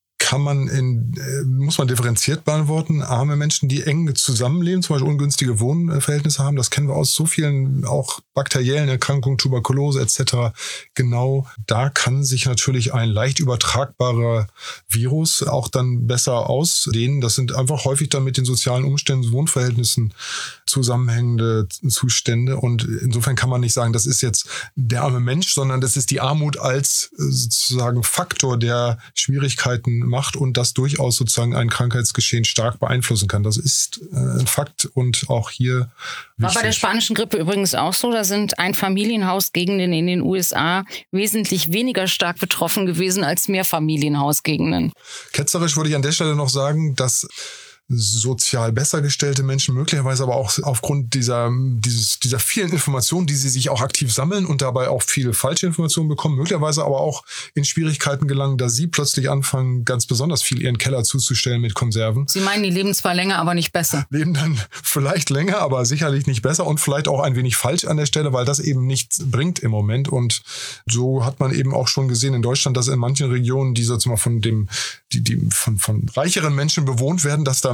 muss man differenziert beantworten. Arme Menschen, die eng zusammenleben, zum Beispiel ungünstige Wohnverhältnisse haben, das kennen wir aus so vielen auch bakteriellen Erkrankungen, Tuberkulose etc. Genau da kann sich natürlich ein leicht übertragbarer Virus auch dann besser ausdehnen. Das sind einfach häufig dann mit den sozialen Umständen, Wohnverhältnissen zusammenhängende Zustände, und insofern kann man nicht sagen, das ist jetzt der arme Mensch, sondern das ist die Armut als sozusagen Faktor, der Schwierigkeiten macht und das durchaus sozusagen ein Krankheitsgeschehen stark beeinflussen kann. Das ist ein Fakt und auch hier wichtig. War bei der spanischen Grippe übrigens auch so. Da sind Einfamilienhausgegenden in den USA wesentlich weniger stark betroffen gewesen als Mehrfamilienhausgegenden. Ketzerisch würde ich an der Stelle noch sagen, dass sozial besser gestellte Menschen möglicherweise aber auch aufgrund dieser vielen Informationen, die sie sich auch aktiv sammeln und dabei auch viele falsche Informationen bekommen, möglicherweise aber auch in Schwierigkeiten gelangen, da sie plötzlich anfangen, ganz besonders viel ihren Keller zuzustellen mit Konserven. Sie meinen, die leben zwar länger, aber nicht besser. Leben dann vielleicht länger, aber sicherlich nicht besser und vielleicht auch ein wenig falsch an der Stelle, weil das eben nichts bringt im Moment. Und so hat man eben auch schon gesehen in Deutschland, dass in manchen Regionen, die sozusagen von reicheren Menschen bewohnt werden, dass da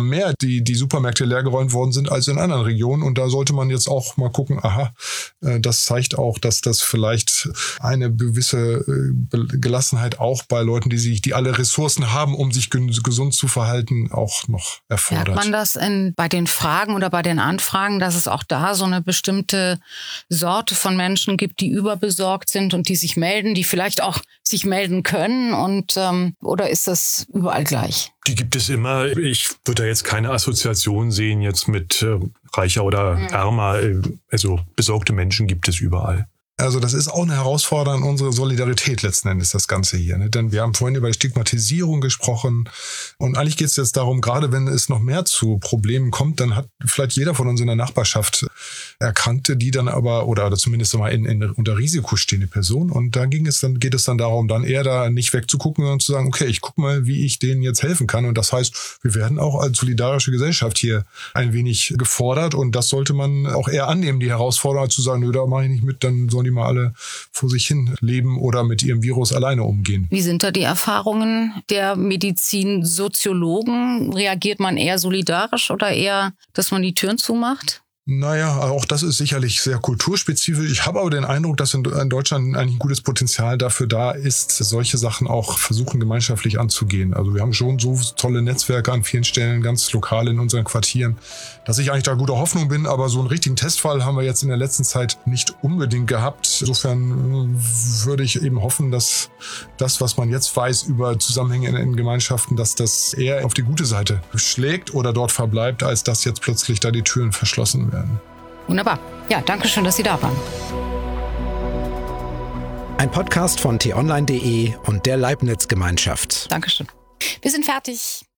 mehr die Supermärkte leergeräumt worden sind als in anderen Regionen. Und da sollte man jetzt auch mal gucken, das zeigt auch, dass das vielleicht eine gewisse Gelassenheit auch bei Leuten, die alle Ressourcen haben, um sich gesund zu verhalten, auch noch erfordert. Merkt man das bei den Fragen oder bei den Anfragen, dass es auch da so eine bestimmte Sorte von Menschen gibt, die überbesorgt sind und die sich melden, die vielleicht auch sich melden können oder ist das überall gleich? Die gibt es immer. Ich würde da jetzt keine Assoziation sehen jetzt mit reicher oder ärmer. Also besorgte Menschen gibt es überall. Also das ist auch eine Herausforderung an unsere Solidarität letzten Endes, das Ganze hier. Ne? Denn wir haben vorhin über die Stigmatisierung gesprochen. Und eigentlich geht es jetzt darum, gerade wenn es noch mehr zu Problemen kommt, dann hat vielleicht jeder von uns in der Nachbarschaft Erkrankte, die dann aber, oder zumindest mal unter Risiko stehende Personen. Und da geht es dann darum, dann eher da nicht wegzugucken, sondern zu sagen, okay, ich gucke mal, wie ich denen jetzt helfen kann. Und das heißt, wir werden auch als solidarische Gesellschaft hier ein wenig gefordert. Und das sollte man auch eher annehmen, die Herausforderung zu sagen, nö, da mache ich nicht mit, dann sollen die mal alle vor sich hin leben oder mit ihrem Virus alleine umgehen. Wie sind da die Erfahrungen der Medizinsoziologen? Reagiert man eher solidarisch oder eher, dass man die Türen zumacht? Naja, auch das ist sicherlich sehr kulturspezifisch. Ich habe aber den Eindruck, dass in Deutschland eigentlich ein gutes Potenzial dafür da ist, solche Sachen auch versuchen, gemeinschaftlich anzugehen. Also wir haben schon so tolle Netzwerke an vielen Stellen, ganz lokal in unseren Quartieren, dass ich eigentlich da guter Hoffnung bin. Aber so einen richtigen Testfall haben wir jetzt in der letzten Zeit nicht unbedingt gehabt. Insofern würde ich eben hoffen, dass das, was man jetzt weiß über Zusammenhänge in Gemeinschaften, dass das eher auf die gute Seite schlägt oder dort verbleibt, als dass jetzt plötzlich da die Türen verschlossen werden. Wunderbar. Ja, danke schön, dass Sie da waren. Ein Podcast von t-online.de und der Leibniz Gemeinschaft. Dankeschön. Wir sind fertig.